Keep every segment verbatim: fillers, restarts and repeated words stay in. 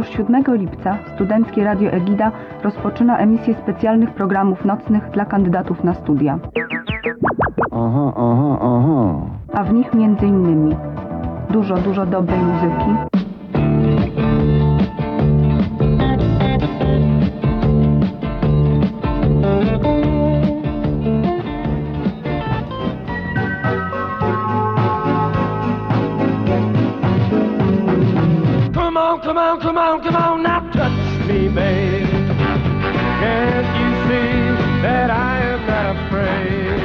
Już siódmego lipca Studenckie Radio Egida rozpoczyna emisję specjalnych programów nocnych dla kandydatów na studia. Aha, aha, aha. A w nich między innymi dużo, dużo dobrej muzyki, Come on, come on, come on, come on, now touch me, babe. Can't you see that I am not afraid?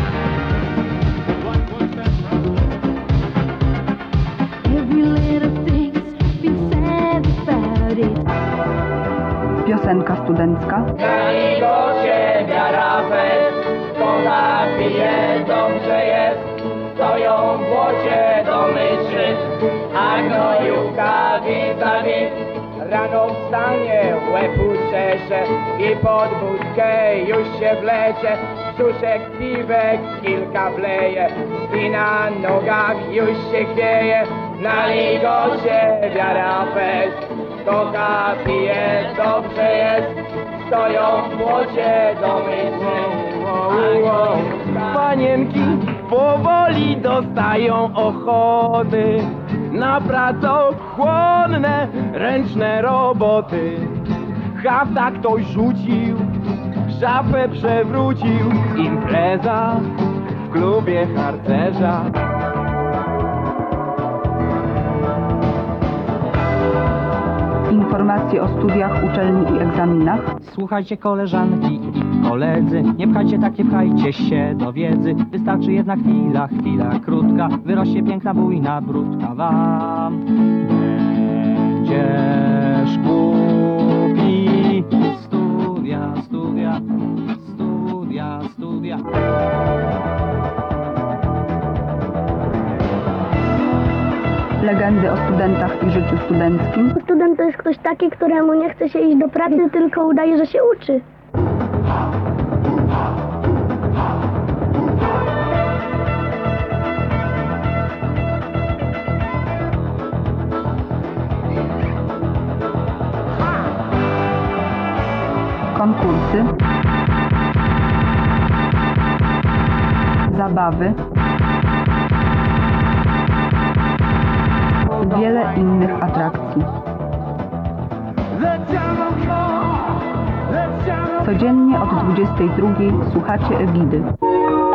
Every little thing's been said about it. piosenka studencka, Na niego się wiara bez, kocha pije, dobrze jest, stoją w błocie do myszy, a gnojówka vis-a-vis. Rano wstanie, łeb uczesze i pod budkę już się wlecze, brzuszek piwek kilka wleje i na nogach już się chwieje. Na niego się wiara bez, kocha pije, dobrze jest, stoją w błocie do myszy. Panienki powoli dostają ochoty na pracochłonne, ręczne roboty. Hafta ktoś rzucił, szafę przewrócił, impreza w klubie harcerza. informacje o studiach, uczelni i egzaminach, Słuchajcie koleżanki i koledzy, nie pchajcie tak, nie pchajcie się do wiedzy. Wystarczy jedna chwila, chwila krótka, wyrośnie piękna bujna brudka wam. Będziesz głupi. Studia, studia, studia, studia. legendy o studentach i życiu studenckim, Student to jest ktoś taki, któremu nie chce się iść do pracy, tylko udaje, że się uczy. konkursy, zabawy i wiele innych atrakcji. Codziennie od dwudziestej drugiej słuchacie Egidy.